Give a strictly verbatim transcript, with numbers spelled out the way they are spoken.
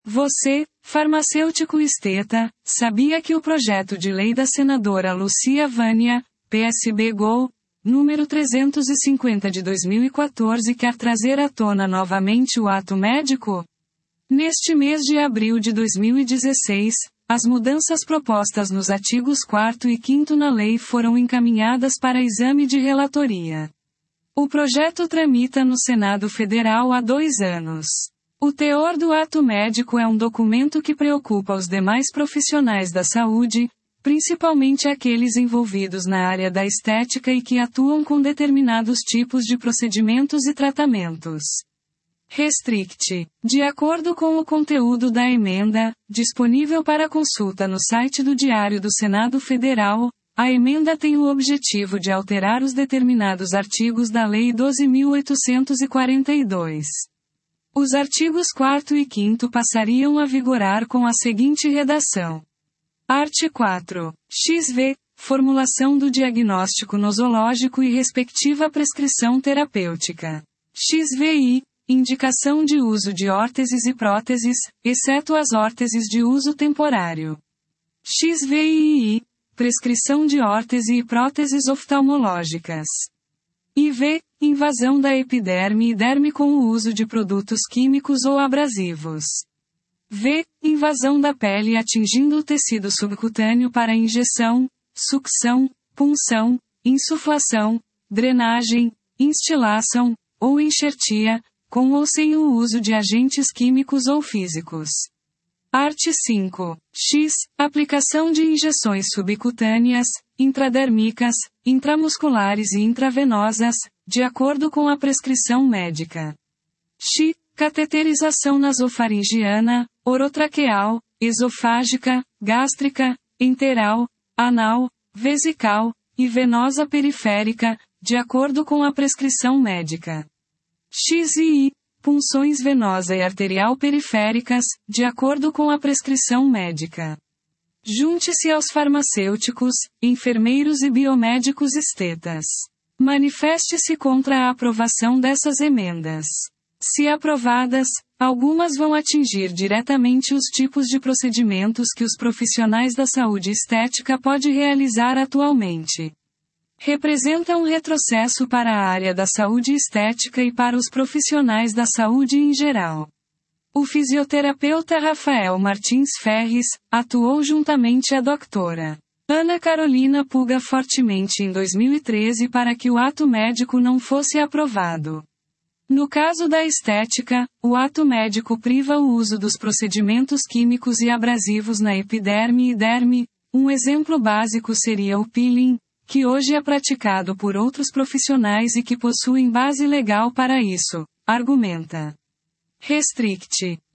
Você, farmacêutico esteta, sabia que o projeto de lei da senadora Lucia Vânia, P S B Gol, número trezentos e cinquenta de dois mil e quatorze quer trazer à tona novamente o ato médico? Neste mês de abril de dois mil e dezesseis, as mudanças propostas nos artigos quarto e quinto na lei foram encaminhadas para exame de relatoria. O projeto tramita no Senado Federal há dois anos. O teor do ato médico é um documento que preocupa os demais profissionais da saúde, principalmente aqueles envolvidos na área da estética e que atuam com determinados tipos de procedimentos e tratamentos. Restrict. De acordo com o conteúdo da emenda, disponível para consulta no site do Diário do Senado Federal, a emenda tem o objetivo de alterar os determinados artigos da Lei doze mil oitocentos e quarenta e dois. Os artigos quarto e quinto passariam a vigorar com a seguinte redação. Art. quatro. X V. Formulação do diagnóstico nosológico e respectiva prescrição terapêutica. X V I. Indicação de uso de órteses e próteses, exceto as órteses de uso temporário. X V I I. Prescrição de órtese e próteses oftalmológicas. I V. Invasão da epiderme e derme com o uso de produtos químicos ou abrasivos. V. Invasão da pele atingindo o tecido subcutâneo para injeção, sucção, punção, insuflação, drenagem, instilação, ou enxertia, com ou sem o uso de agentes químicos ou físicos. Art. cinco. X. Aplicação de injeções subcutâneas, intradérmicas, intramusculares e intravenosas, de acordo com a prescrição médica. X. Cateterização nasofaringiana, orotraqueal, esofágica, gástrica, enteral, anal, vesical, e venosa periférica, de acordo com a prescrição médica. X I I. Punções venosa e arterial periféricas, de acordo com a prescrição médica. Junte-se aos farmacêuticos, enfermeiros e biomédicos estetas. Manifeste-se contra a aprovação dessas emendas. Se aprovadas, algumas vão atingir diretamente os tipos de procedimentos que os profissionais da saúde estética podem realizar atualmente. Representa um retrocesso para a área da saúde estética e para os profissionais da saúde em geral. O fisioterapeuta Rafael Martins Ferres atuou juntamente à doutora Ana Carolina Puga fortemente em dois mil e treze para que o ato médico não fosse aprovado. No caso da estética, o ato médico priva o uso dos procedimentos químicos e abrasivos na epiderme e derme. Um exemplo básico seria o peeling, que hoje é praticado por outros profissionais e que possuem base legal para isso, argumenta. Restrict.